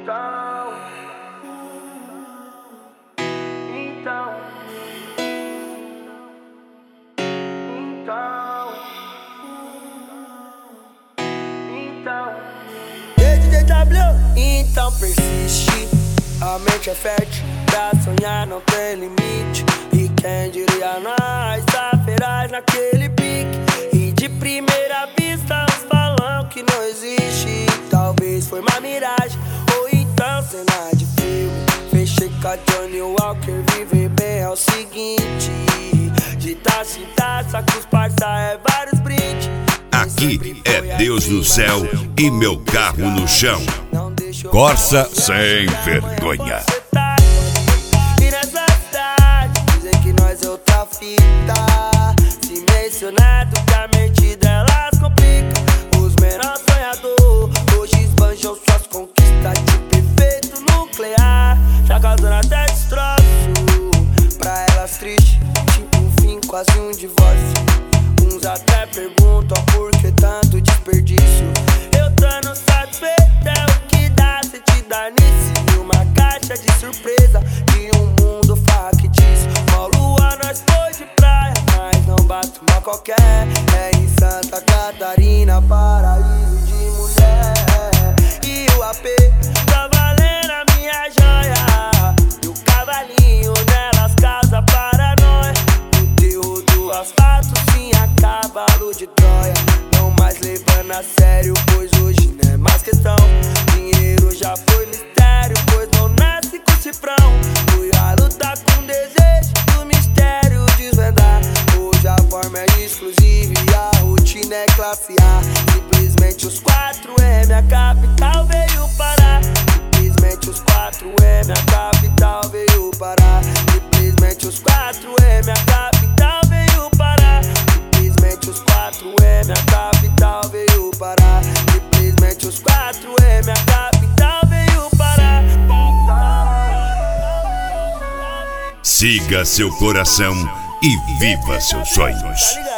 Então persiste, a mente é fértil, pra sonhar não tem limite. E quem diria nós, tá feraz naquele pique. E de primeira vista uns falam que não existe. Talvez foi uma miragem, ou então cena de filme. Fechei com a Johnny Walker, viver bem é o seguinte: de taça em taça, com os parça é vários brindes. Aqui é Deus no céu e meu carro no chão. Corsa sem vergonha. E nessa cidade dizem que nós é outra fita. Se mencionado que a mente delas complica. Os menores sonhadores hoje esbanjam suas conquistas de perfeito nuclear, já causando até destroço. Pra elas triste, tipo um fim, quase um divórcio. Uns até perguntam por que tanto desperdício. Eu tô satisfeito, é o que dá sentido nisso. E uma caixa de surpresa de um mundo factício. Uma lua nós foi de praia, mas não bate uma qualquer. É em Santa Catarina, paraíso de mulher. E o AP tá valendo a minha joia. E o cavalinho nelas causa paranoia. O terror do asfalto sim é cavalo de Troia. Não mais levando a sério, pois hoje não é mais questão. Dinheiro já foi mistério, pois não nasce com cifrão. Fui a lutar com desejo do mistério desvendar. Hoje a forma é exclusiva e a rotina é classe A. Simplesmente os 4M, a capital veio parar. Simplesmente os 4M, a capital veio parar. Simplesmente os 4M, a capital veio parar. Simplesmente os 4M, a capital veio parar. Simplesmente os 4M, a capital veio parar. Siga seu coração e viva seus sonhos.